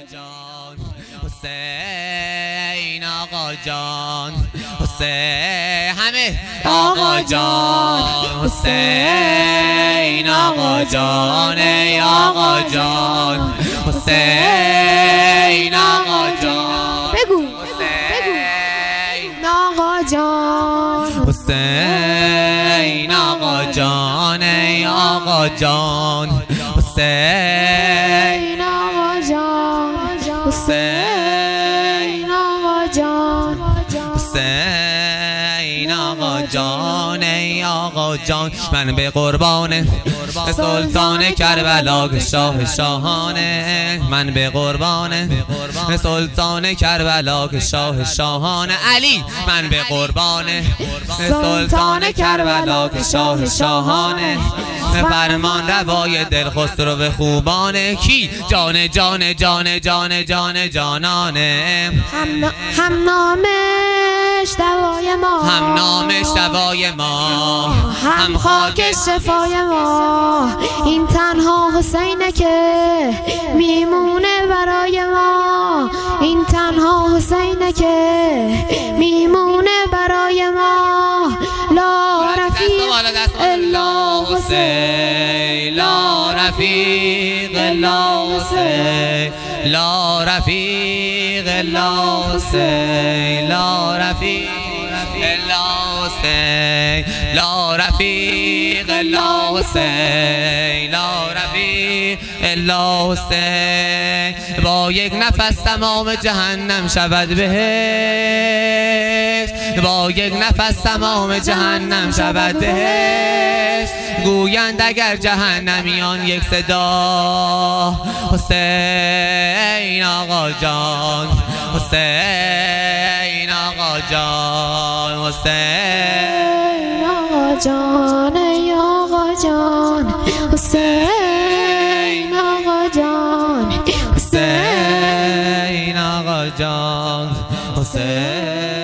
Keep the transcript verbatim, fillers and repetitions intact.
جان، حسین آقا جان، حسین همه آقا جان، حسین آقا جان، ای آقا جان، حسین آقا جان، بگو حسین آقا جان، حسین آقا جان، ای آقا جان، حسین آقا جان، حسین آقا جان، حسین آقا جان، ای آقا جان. من به قربان سلطان کربلا که شاه شاهانه، من به قربان سلطان کربلا که شاه شاهانه. علی من به قربان سلطان کربلا که شاه شاهانه. فرمان روای دل خسرو خوبانه. کی جان جان جان جان جان جانانه. هم نامش دوای ما، هم نامش دوای ما، هم خاک شفای ما. این تنها حسینه که میمونه برای ما، این تنها حسینه که میمونه برای ما. لا رفیق الا حسین، لا رفیق الا حسین، لا رفیق الا حسین، لا رفیق الا حسین، لا رفیق الا حسین، لا رفیق الا حسین. با یک نفس تمام جهنم شود بهشت، با یک نفس تمام جهنم شود بهشت. گویند اگر جهنمیان یک صدا، حسین آقا جان، حسین آقا جان، حسین آقا جان، ای آقا جان، حسین آقا جان، حسین آقا جان، حسین